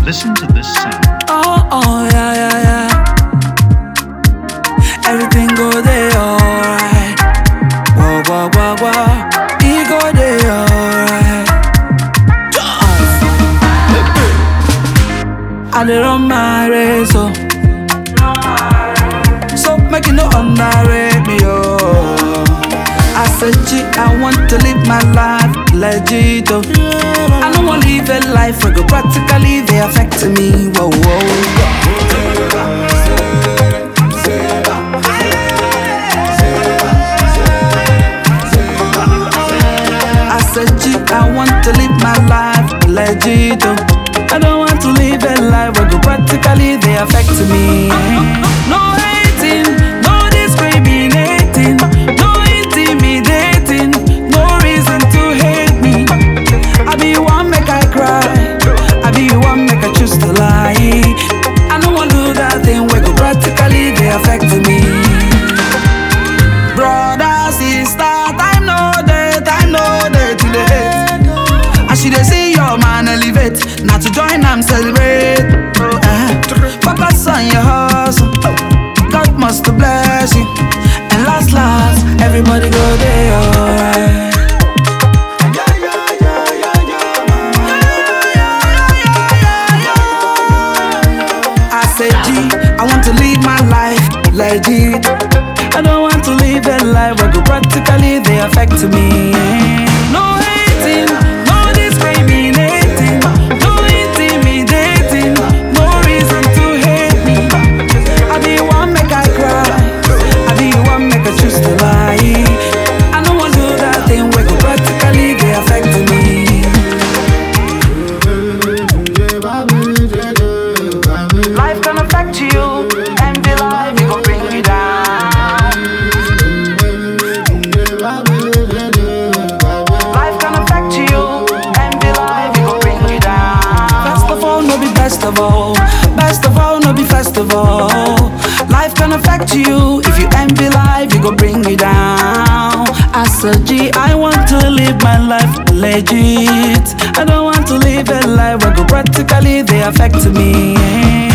Listen to this sound. Oh, yeah, yeah, yeah. Everything go there alright. Wah, wah, wah, wah. He go there alright. I dey run my race, oh. So make you no underrate me, oh. I said, G, I want to live my life legit, oh. I don't want to live a life where go practically they affect me, whoa, whoa. I said, G, I want to live my life legit, oh. I don't want to live a life where go practically they affect me. No hating, no discriminating, no intimidating, no reason to hate me. I be one make I cry, I be one make I choose to lie. I don't want to do that thing where go practically they affect me. Brother, sister, time no day to the hate. I should see your man elevate, not to join them celebrate. Focus on your hustle, God must bless you. And last, everybody go there alright. I said, G, I want to live my life legit. I don't want to live a life where go practically they affect me. No hating, no discriminating, no intimidating, no reason to hate me. I be one make I cry, I be one make I choose to lie. I don't want to do that thing where go practically they affect me. Life can affect you, and the life it gon' bring you down. Life can affect you, and the life it gon' bring you down. First of all, no be best of all. Best of all, no be first of all. Life can affect you. If you envy life, it gon' bring you down. I said, G, I want to live my life legit. I don't want to live a life where go practically they affect me.